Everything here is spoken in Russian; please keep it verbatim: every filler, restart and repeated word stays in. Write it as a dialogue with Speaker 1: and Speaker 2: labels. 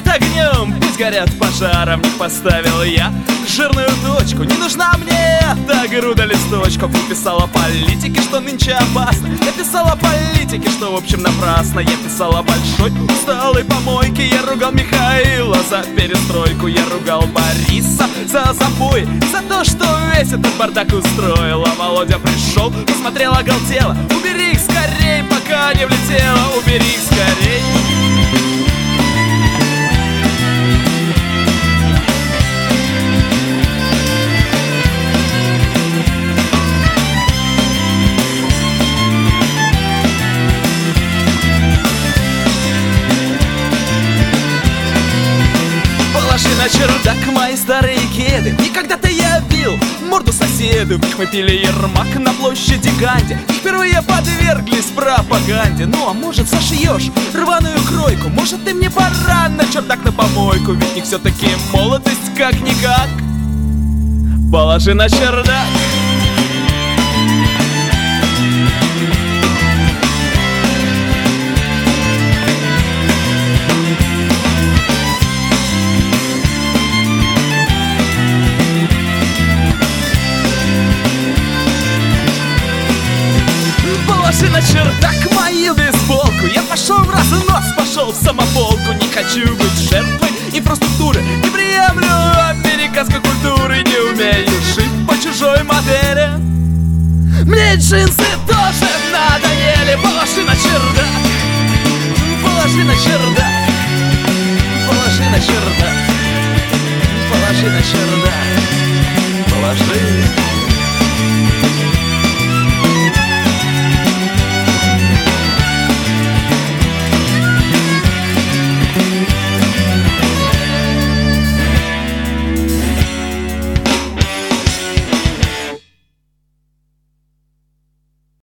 Speaker 1: огнем, пусть горят пожаром. Не поставил я жирную точку. Не нужна мне эта груда листочков. Я писал о политике, что нынче опасно. Я писал о политике, что в общем напрасно. Я писал о большой усталой помойке. Я ругал Михаила за перестройку. Я ругал Бориса за запой, за то, что весь этот бардак устроил. А Володя пришел, посмотрел, оголтело. Убери их скорей, пока не влетело. Убери их скорей. Положи на чердак мои старые кеды. И когда-то я бил морду соседу. В них мы пили Ермак на площади Ганди. И впервые подверглись пропаганде. Ну а может зашьешь рваную кройку? Может ты мне пора на чердак на помойку? Ведь них все-таки молодость как-никак. Положи на чердак. Положи на чердак мою бейсболку. Я пошел в разнос, пошел в самополку. Не хочу быть жертвой инфраструктуры. Не приемлю американской культуры. Не умею жить по чужой модели. Мне джинсы тоже надоели. Положи на чердак. Положи на чердак. Положи на чердак. Положи на чердак. Положи.